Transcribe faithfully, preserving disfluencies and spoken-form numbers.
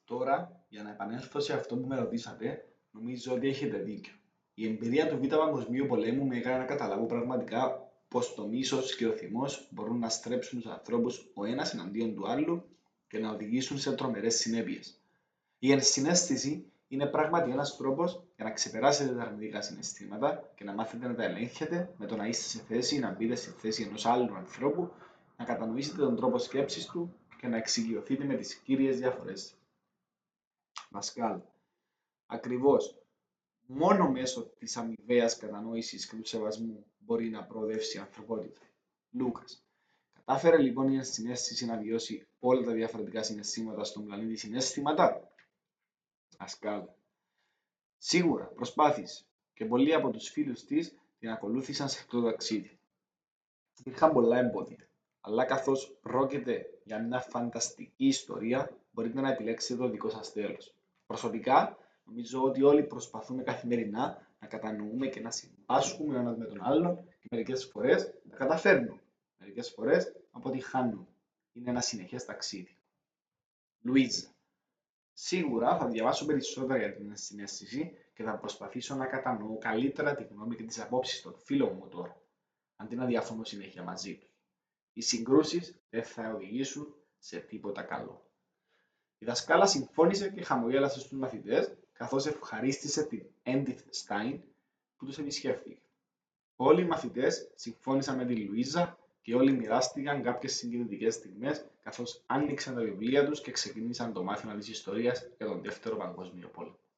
Τώρα, για να επανέλθω σε αυτό που με ρωτήσατε, νομίζω ότι έχετε δίκιο. Η εμπειρία του Β' Παγκοσμίου Πολέμου με έκανε να καταλάβω πραγματικά πως το μίσος και ο θυμός μπορούν να στρέψουν τους ανθρώπους ο ένας εναντίον του άλλου και να οδηγήσουν σε τρομερές συνέπειες. Η ενσυναίσθηση είναι πράγματι ένας τρόπος για να ξεπεράσετε τα αρνητικά συναισθήματα και να μάθετε να τα ελέγχετε με το να είστε σε θέση να μπείτε στη θέση ενός άλλου ανθρώπου, να κατανοήσετε τον τρόπο σκέψης του και να εξοικειωθείτε με τις κύριες διαφορές. Δασκάλ. Ακριβώς. Μόνο μέσω της αμοιβαίας κατανόησης και του σεβασμού μπορεί να προοδεύσει η ανθρωπότητα. Λούκας. Κατάφερε λοιπόν η ενσυναίσθηση να βιώσει όλα τα διαφορετικά συναισθήματα στον πλανήτη συναίσθηματα. Δασκάλ. Σίγουρα προσπάθησε και πολλοί από τους φίλους της την ακολούθησαν σε αυτό το ταξίδι. Υπήρχαν πολλά εμπόδια, αλλά καθώς πρόκειται για μια φανταστική ιστορία, μπορείτε να επιλέξετε το δικό σας τέλος. Προσωπικά, νομίζω ότι όλοι προσπαθούμε καθημερινά να κατανοούμε και να συμπάσχουμε ο ένας με τον άλλον και μερικές φορές τα καταφέρνουμε. Μερικές φορές αποτυχάνουμε. Είναι ένα συνεχές ταξίδι. Λουίζα. Σίγουρα θα διαβάσω περισσότερα για την συναίσθηση και θα προσπαθήσω να κατανοώ καλύτερα τη γνώμη και τις απόψεις των φίλων μου τώρα, αντί να διαφωνώ συνέχεια μαζί τους. Οι συγκρούσεις δεν θα οδηγήσουν σε τίποτα καλό. Η δασκάλα συμφώνησε και χαμογέλασε στους μαθητές, καθώς ευχαρίστησε την Έντιθ Στάιν που τους επισκέφθηκε. Όλοι οι μαθητές συμφώνησαν με τη Λουίζα και όλοι μοιράστηκαν κάποιες συγκινητικές στιγμές, καθώς άνοιξαν τα βιβλία τους και ξεκίνησαν το μάθημα της ιστορίας για τον Δεύτερο Παγκόσμιο Πόλεμο.